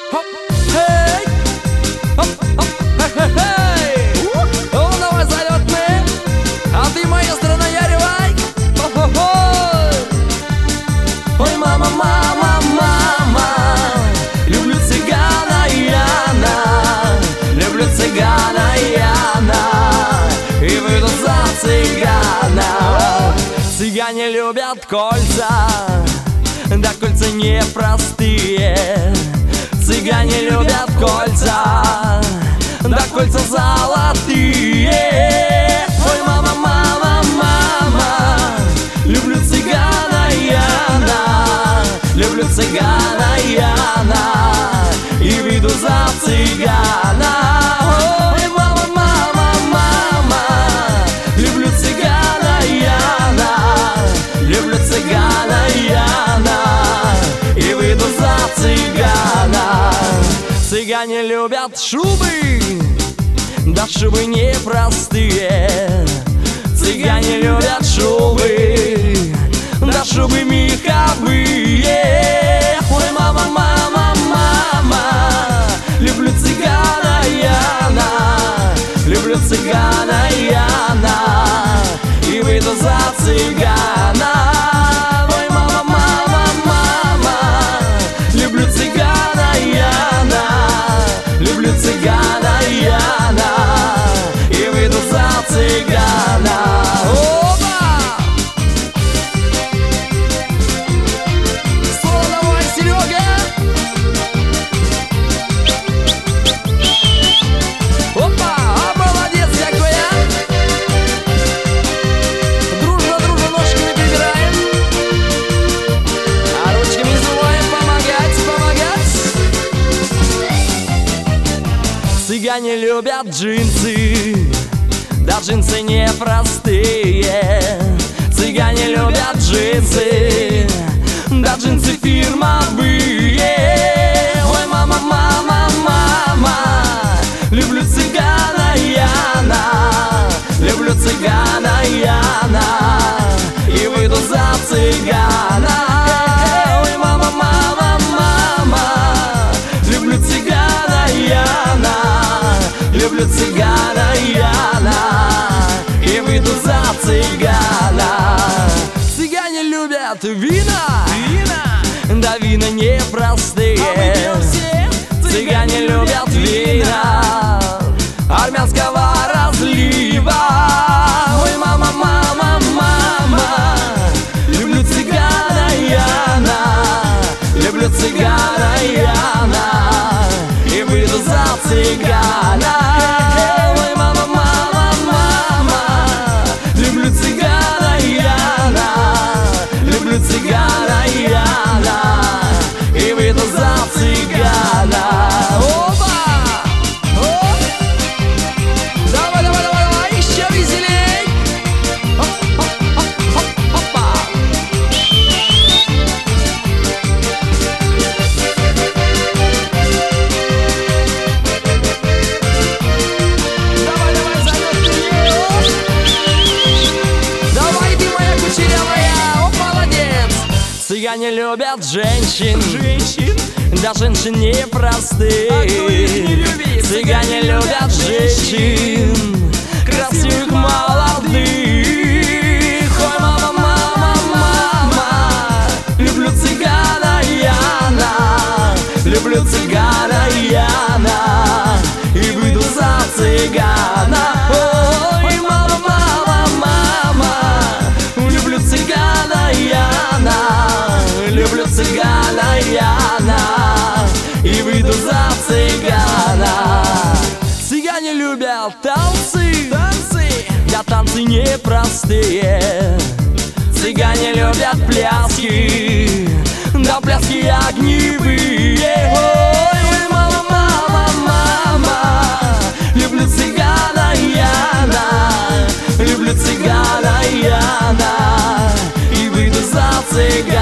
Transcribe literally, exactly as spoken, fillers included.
Хоп, эй, хоп, хоп, хе-хе-хей. О, давай залетные, а ты, маэстро, наяривай. Хо-хо-хо. Ой, мама, мама, мама, люблю цыгана Яна, люблю цыгана Яна, и выйду за цыгана. Цыгане любят кольца, да кольца непростые. Цыгане любят кольца, да кольца золотые. Ой, мама, мама, мама, люблю цыгана Яна, люблю цыгана Яна, и выйду за цыгана. Ой, мама, мама, мама, люблю цыгана Яна, люблю цыгана Яна, и выйду за цыгана. Цыгане любят шубы, да шубы непростые. Цыгане любят шубы, да шубы меховые. Ой, мама, мама, мама, люблю цыгана Яна, люблю цыгана Яна, и выйду за цыгана. Ой, мама, мама, мама, люблю цыгана Яна, люблю цыгана Яна, и выйду за цыгана. Опа! Соло давай, Серега! Опа! А молодец какой, а! Дружно, дружно ножками перебираем, а ручками не забываем помогать, помогать. Цыгане любят джинсы, да джинсы непростые. Цыгане любят джинсы, да джинсы фирмовые. Ой, мама, мама, мама, люблю цыгана Яна, люблю цыгана Яна, и выйду за цыгана. Ой, мама, мама, мама, люблю цыгана Яна, люблю цыгана Яна, и выйду за цыгана. Цыгане любят вина, вина, да вина непростые. Цыгане любят вина армянского разлива. Ой, мама, мама, мама, люблю цыгана Яна, люблю цыгана Яна, и выйду за цыгана. Ой, мама, мама, мама, люблю цыгана Яна, люблю цыгана Яна, и выйду за цыгана. Опа! Оп! Давай, давай, давай, давай, еще веселей! Оп, оп, оп, оп, опа! Давай, давай, залетные! Давай, ты моя кучерявая! Оп, молодец! Цыгане любят женщин, женщин, да женщин непростых. А кто их не любит? Цыгане любят женщин, красивых, молодых. Ой, мама, мама, мама, люблю цыгана Яна, люблю цыгана Яна, и выйду за цыгана. Ой, мама, мама, мама, люблю цыгана Яна, люблю цыгана Яна, и выйду за цыгана. Цыгане любят танцы, танцы, да танцы непростые. Цыгане любят пляски, да пляски огневые. Ой, мама, мама, мама, люблю цыгана Яна, люблю цыгана Яна, и выйду за цыгана.